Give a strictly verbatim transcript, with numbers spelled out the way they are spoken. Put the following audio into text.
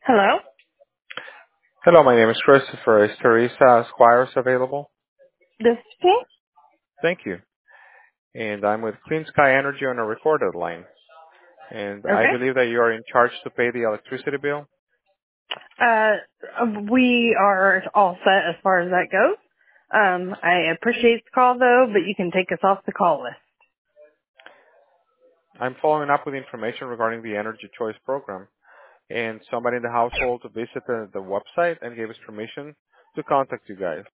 Hello? Hello, my name is Christopher. Is Teresa Squires available? This is me? Thank you. And I'm with Clean Sky Energy on a recorded line. And I Okay. believe that you are in charge to pay the electricity bill. Uh, we are all set as far as that goes. Um, I appreciate the call though, but you can take us off the call list. I'm following up with information regarding the Energy Choice program. And somebody in the household visited the, the website and gave us permission to contact you guys.